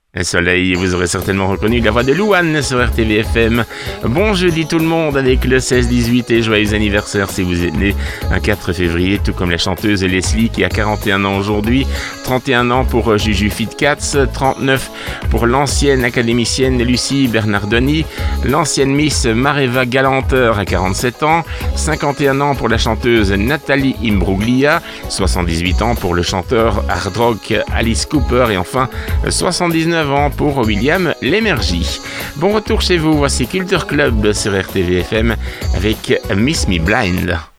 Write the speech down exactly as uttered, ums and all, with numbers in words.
Soleil, vous aurez certainement reconnu la voix de Louane sur R T V F M. Bon jeudi tout le monde avec le seize dix-huit et joyeux anniversaire si vous êtes né un quatre février, tout comme la chanteuse Leslie qui a quarante et un ans aujourd'hui, trente et un ans pour Juju Fitcats, trente-neuf pour l'ancienne académicienne Lucie Bernardoni, l'ancienne Miss Mareva Galanteur à quarante-sept ans, cinquante et un ans pour la chanteuse Nathalie Imbruglia, soixante-dix-huit ans pour le chanteur hard rock Alice Cooper et enfin soixante-dix-neuf ans pour William Lémergie. Bon retour chez vous, voici Culture Club sur R T V F M avec Miss Me Blind.